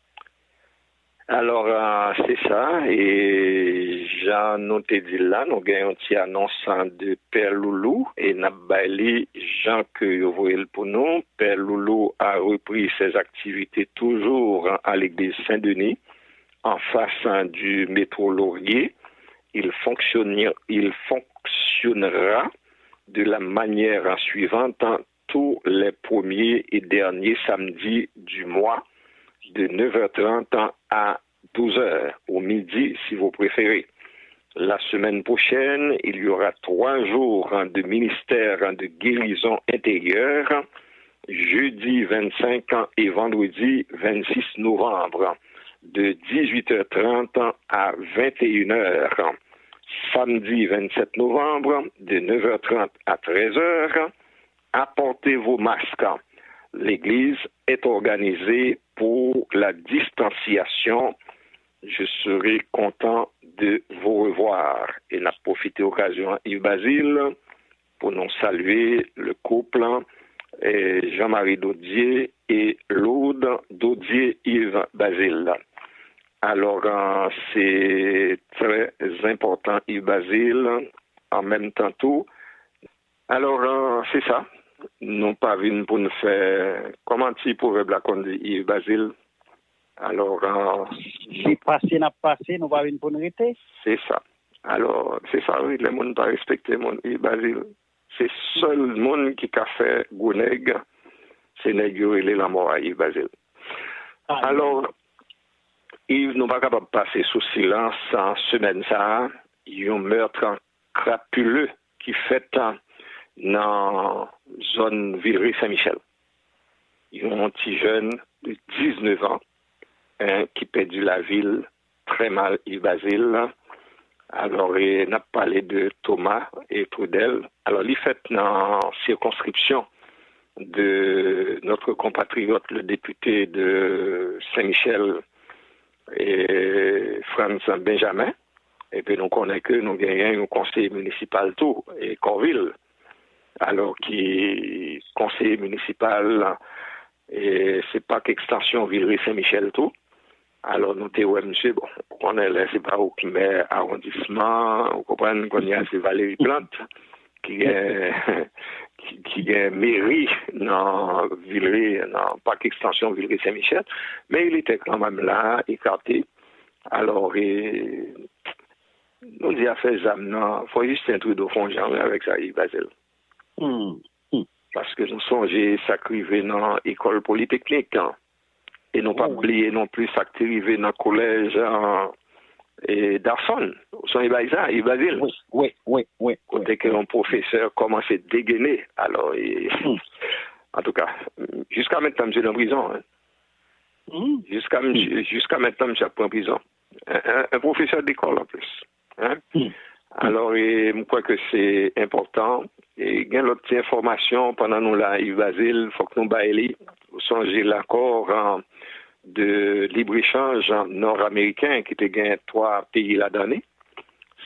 Alors, euh, c'est ça, et Jean, nous te dit là, nous avons un petit annonce de Père Loulou, et Nabali, Jean, que vous voyez pour nous. Père Loulou a repris ses activités toujours à l'église Saint-Denis, en face du métro Laurier. Il fonctionnera, il fonctionnera de la manière suivante tous les premiers et derniers samedis du mois, de neuf heures trente à douze heures, au midi si vous préférez. La semaine prochaine, il y aura trois jours de ministère de guérison intérieure, jeudi vingt-cinq et vendredi vingt-six novembre, de dix-huit heures trente à vingt et une heures. Samedi vingt-sept novembre, de neuf heures trente à treize heures. Apportez vos masques. L'église est organisée pour la distanciation. Je serai content de vous revoir. Et n'a profité occasion Yves Basile pour nous saluer le couple et Jean-Marie Daudier et Laude Daudier Yves Basile. Alors, euh, c'est très important, Yves Basile, en même temps tout. Alors, euh, c'est ça. Nous pas venus pour nous faire comment tu pourrais blaconner Yves Basile. Alors, euh, c'est passé, n'a passé, nous pas venir pour nous arrêter. C'est ça. Alors, c'est ça, oui, le monde pas respecté mon Yves Basile. C'est seul monde qui a fait Gouneg, c'est négocier la mort à Yves Basile. Ah, alors, Yves, nous pas capable de passer sous silence en semaine ça. Il y a un meurtre crapuleux qui fait dans la zone Villeray-Saint-Michel. Il y a un petit jeune de dix-neuf ans hein, qui perdu la ville très mal, Yves Basile. Alors, il a parlé de Thomas et Trudel. Alors, il fait dans la circonscription de notre compatriote, le député de Saint-Michel, et Franz Benjamin. Et puis, nous connaissons que nous gagnons un conseiller municipal tout, et Corville. Alors, qui est conseiller municipal, et c'est pas qu'extension Villeray-Saint-Michel tout. Alors, nous te ouais, monsieur, bon, on est là, c'est pas au Kimer arrondissement, vous comprenez qu'on y a, c'est Valérie Plante, qui est, qui, qui est mairie dans Villeray, non, pas qu'extension Villeray-Saint-Michel, mais il était quand même là, écarté. Alors, et, nous disons, fait Zamnan, il faut juste un truc de fond, jamais avec ça, Yves Basile. Mm. Mm. Parce que nous songeons s'accriver dans l'école polytechnique, hein. Et non pas oublier non plus s'activer dans le collège hein, et d'Arson. Son Ibaïsa, Ibazil. Oui, oui, oui, oui. Côté que un professeur commence à dégainer. Alors, et, mm. en tout cas, jusqu'à maintenant, je suis en prison. Hein. Mm. Jusqu'à mm. jusqu'à maintenant, je suis en prison. Un, un, un professeur d'école en plus. Hein. Mm. Alors, et, je crois que c'est important. Et il y a l'autre information pendant nous là, Yves Basile, il faut que nous baillons. Vous songez l'accord hein, de libre-échange nord-américain qui était gagné trois pays la donnée.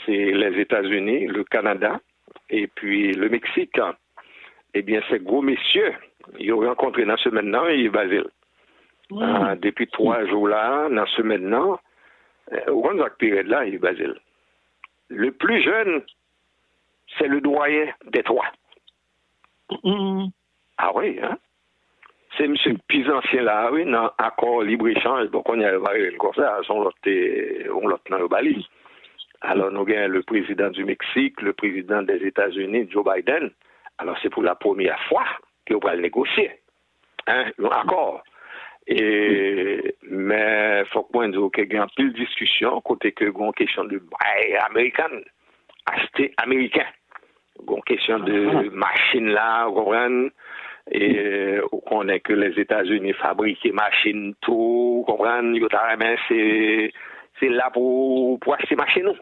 c'est les États-Unis, le Canada et puis le Mexique. Eh bien, ces gros messieurs, ils ont rencontré dans ce maintenant et Basile. Mmh. Euh, depuis trois jours là, dans ce maintenant, au grand période là, il Basile. Le plus jeune, c'est le doyen des trois. Mmh. Ah oui, hein? C'est M. plus ancien là, oui, dans l'accord libre-échange, donc on y a varié comme ça, on l'a dans le Bali. Alors nous avons le président du Mexique, le président des États-Unis, Joe Biden. Alors c'est pour la première fois qu'on va le négocier. Hein, un accord. Et, mais il faut que nous qu'il y ait une pile de discussion, côté que une question de bail américain, acheter américain. Une question de machine là, on et on connaît que les États-Unis fabriquent des machines, tout, on c'est c'est là pour, pour acheter machines.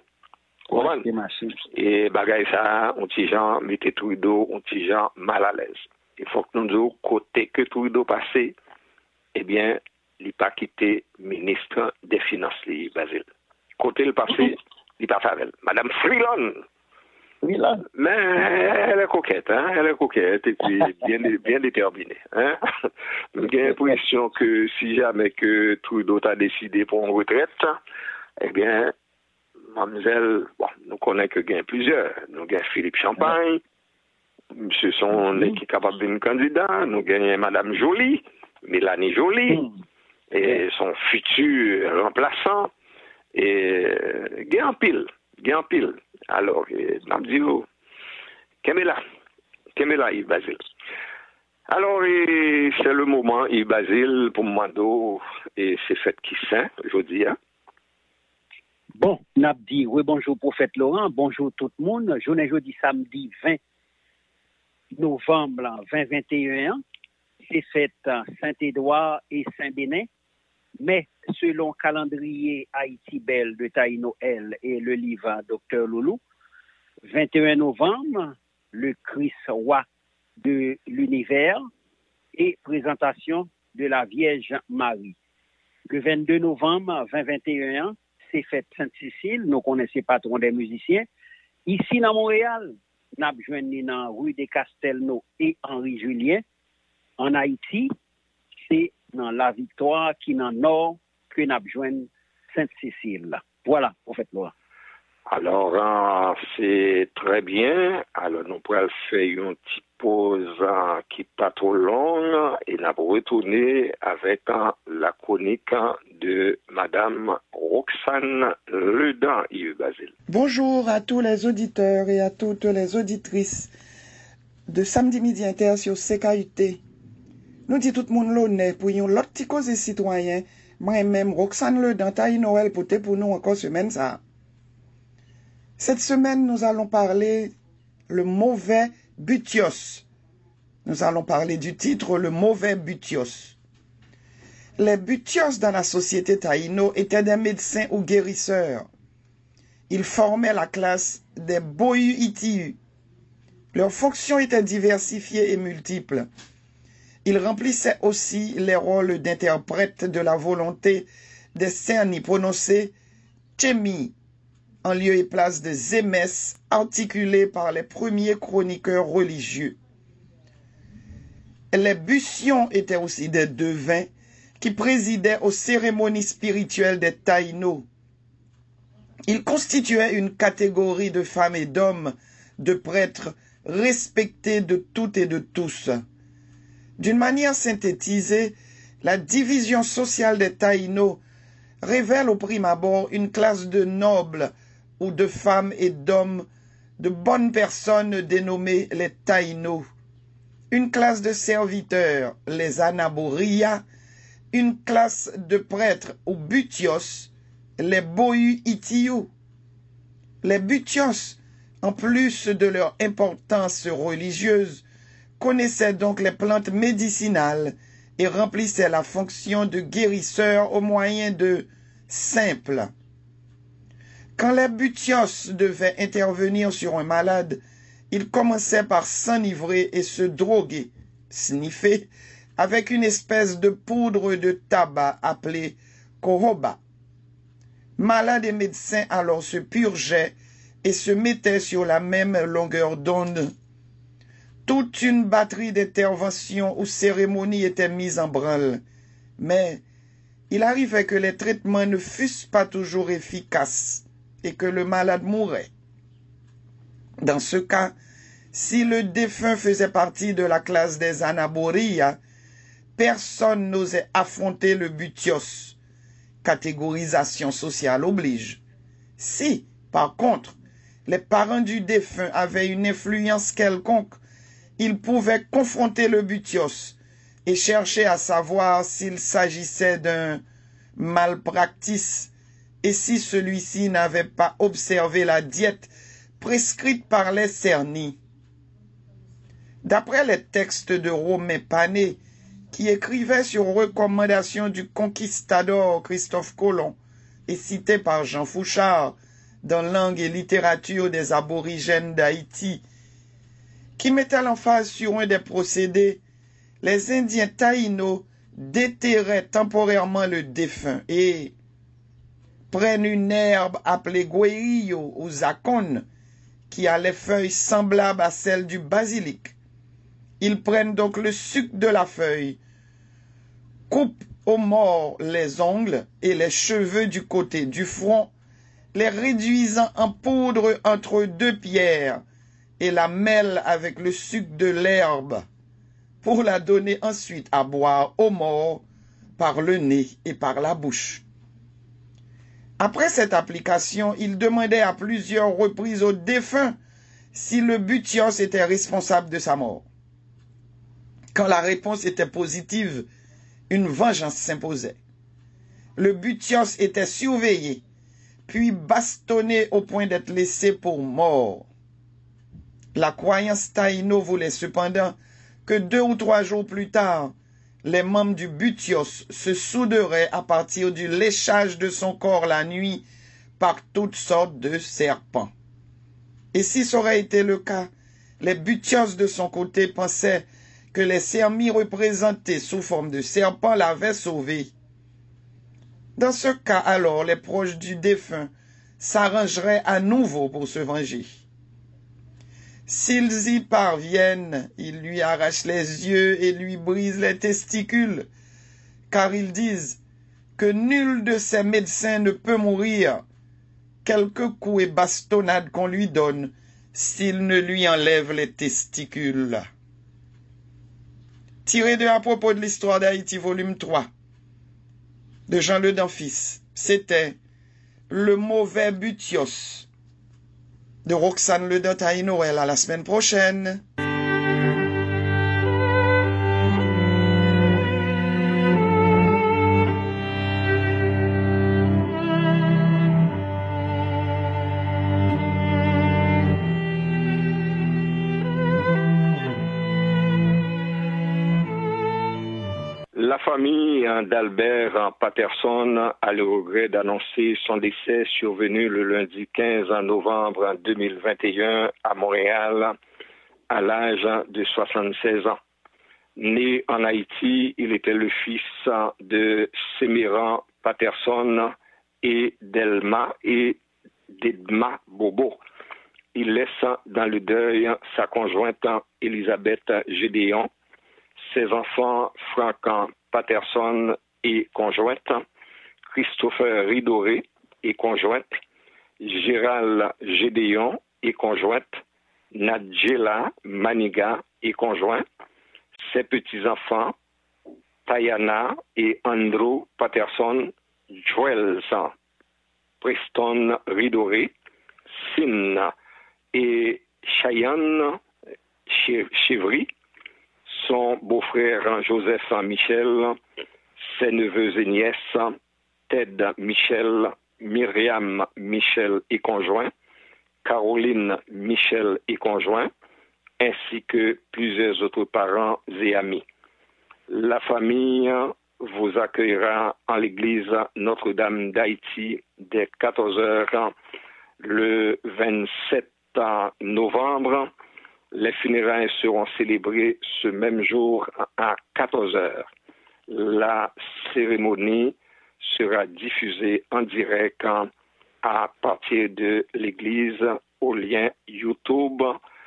Et bagay ça, on t'y gens, mettez Trudeau, on t'y gens mal à l'aise. Il faut que nous disions, côté que Trudeau passé, eh bien, il n'a pas quitté ministre des Finances, Basile. Côté le passé, il n'a pas fait avec. Madame Freeland. Oui, là. Mais elle est coquette, hein, elle est coquette, et puis bien, bien déterminée. Hein. J'ai l'impression que si jamais que Trudeau a décidé pour une retraite, eh bien, mademoiselle, bon, nous connaissons que gain plusieurs. Nous avons Philippe Champagne, ce sont mm-hmm. qui est capable d'un candidat. Nous avons Madame Joly, Mélanie Joly, mm-hmm. et son futur remplaçant. Et gain en pile, gain en pile. Alors, nous disons, Kemela, Kemela Yves Basile. Alors, c'est le moment, Yves Basile, pour Mando, et c'est fait qui saint, je dis, hein. Bon, n'a dit oui bonjour prophète Laurent, bonjour tout le monde. Journée jeudi samedi vingt novembre vingt vingt et un, c'est fête Saint-Édouard et Saint-Bénin, mais selon calendrier Haïti Belle de Taï Noël et le livre Docteur Loulou, vingt et un novembre, le Christ roi de l'univers et présentation de la Vierge Marie. Le vingt-deux novembre vingt vingt et un, c'est fête Sainte-Cécile, nous connaissons patron des musiciens. Ici, dans Montréal, nous avons joint dans rue des Castelnau et Henri Julien. En Haïti, c'est dans la Victoire, qui est dans le nord, que nous avons joint Sainte-Cécile. Voilà, prophète Laurent. Alors, euh, c'est très bien. Alors, nous pourrons faire une petite pause euh, qui n'est pas trop longue et nous allons retourner avec euh, la chronique de Madame Roxane Ledan, Yves Basile. Bonjour à tous les auditeurs et à toutes les auditrices de Samedi Midi Inter sur C K U T. Nous dit tout le monde l'honneur pour une autre petite cause citoyen. Moi-même, Roxane Ledan, Taï Noël, pour pour nous encore semaine ça. Cette semaine, nous allons parler le mauvais Butios. Nous allons parler du titre le mauvais Butios. Les Butios dans la société taïno étaient des médecins ou guérisseurs. Ils formaient la classe des Boyu Itiyu. Leurs fonctions étaient diversifiées et multiples. Ils remplissaient aussi les rôles d'interprètes de la volonté des Cerni prononcés Tchemi, en lieu et place de Zémès, articulés par les premiers chroniqueurs religieux. Les Butions étaient aussi des devins qui présidaient aux cérémonies spirituelles des Taïnos. Ils constituaient une catégorie de femmes et d'hommes, de prêtres respectés de toutes et de tous. D'une manière synthétisée, la division sociale des Taïnos révèle au prime abord une classe de nobles ou de femmes et d'hommes, de bonnes personnes dénommées les Taïnos, une classe de serviteurs, les Anaboria, une classe de prêtres ou Butios, les Boyu Itiyu. Les Butios, en plus de leur importance religieuse, connaissaient donc les plantes médicinales et remplissaient la fonction de guérisseurs au moyen de simples. Quand les Butios devaient intervenir sur un malade, ils commençaient par s'enivrer et se droguer, sniffer, avec une espèce de poudre de tabac appelée Koroba. Malades et médecins alors se purgeaient et se mettaient sur la même longueur d'onde. Toute une batterie d'interventions ou cérémonies était mise en branle, mais il arrivait que les traitements ne fussent pas toujours efficaces et que le malade mourait. Dans ce cas, si le défunt faisait partie de la classe des anaboria, personne n'osait affronter le butios. Catégorisation sociale oblige. Si, par contre, les parents du défunt avaient une influence quelconque, ils pouvaient confronter le butios et chercher à savoir s'il s'agissait d'un malpractice et si celui-ci n'avait pas observé la diète prescrite par les cernis. D'après les textes de Romain Panet, qui écrivait sur recommandation du conquistador Christophe Colomb et cité par Jean Fouchard dans Langue et littérature des aborigènes d'Haïti, qui mettait l'emphase sur un des procédés, les Indiens taïnos déterraient temporairement le défunt et prennent une herbe appelée guerillo ou zacone, qui a les feuilles semblables à celles du basilic. Ils prennent donc le suc de la feuille, coupent au mort les ongles et les cheveux du côté du front, les réduisant en poudre entre deux pierres, et la mêlent avec le suc de l'herbe, pour la donner ensuite à boire au mort par le nez et par la bouche. Après cette application, il demandait à plusieurs reprises au défunt si le butios était responsable de sa mort. Quand la réponse était positive, une vengeance s'imposait. Le butios était surveillé, puis bastonné au point d'être laissé pour mort. La croyance taïno voulait cependant que deux ou trois jours plus tard, les membres du butios se souderaient à partir du léchage de son corps la nuit par toutes sortes de serpents. Et si ça aurait été le cas, les butios de son côté pensaient que les sermis représentés sous forme de serpents l'avaient sauvé. Dans ce cas, alors, les proches du défunt s'arrangeraient à nouveau pour se venger. S'ils y parviennent, ils lui arrachent les yeux et lui brisent les testicules, car ils disent que nul de ces médecins ne peut mourir, quelques coups et bastonnades qu'on lui donne, s'il ne lui enlève les testicules. Tiré de À propos de l'histoire d'Haïti, volume trois, de Jean Le Danfils, c'était Le mauvais butios, de Roxane Le Dantaï Noël. À la semaine prochaine. La famille d'Albert Patterson a le regret d'annoncer son décès survenu le lundi quinze novembre deux mille vingt et un à Montréal à l'âge de soixante-seize ans. Né en Haïti, il était le fils de Séméran Patterson et d'Elma et d'Edma Bobo. Il laisse dans le deuil sa conjointe Elisabeth Gédéon, ses enfants Franck Patterson et conjointe, Christopher Ridoré et conjointe, Gérald Gédéon et conjointe, Nadjela Maniga et conjoint, ses petits-enfants, Tayana et Andrew Patterson, Joel Preston Ridoré, Sin et Cheyenne Chevry, son beau-frère Joseph Michel, ses neveux et nièces, Ted Michel, Myriam Michel et conjoint, Caroline Michel et conjoint, ainsi que plusieurs autres parents et amis. La famille vous accueillera en l'église Notre-Dame d'Haïti dès quatorze heures le vingt-sept novembre. Les funérailles seront célébrées ce même jour à quatorze heures. La cérémonie sera diffusée en direct à partir de l'église au lien YouTube.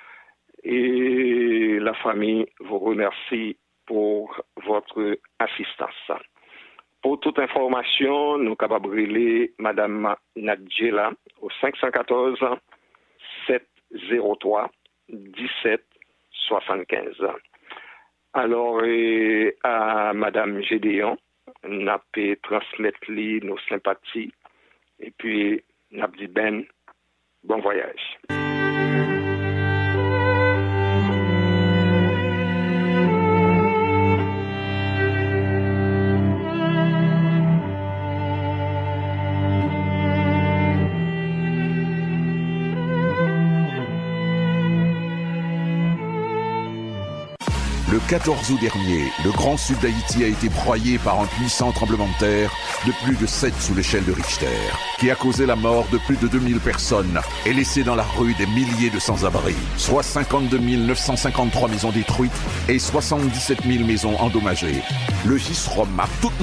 Et la famille vous remercie pour votre assistance. Pour toute information, nous sommes capables de brûler Madame Nadjela au cinq un quatre, sept zéro trois, dix-sept soixante-quinze. Alors, et à Madame Gédéon, nous avons transmettre nos sympathies et puis nous avons dit ben, bon voyage. Le quatorze août dernier, le Grand Sud d'Haïti a été broyé par un puissant tremblement de terre de plus de sept sous l'échelle de Richter, qui a causé la mort de plus de deux mille personnes et laissé dans la rue des milliers de sans-abri, soit cinquante-deux mille neuf cent cinquante-trois maisons détruites et soixante-dix-sept mille maisons endommagées. Le Gisrom marque toute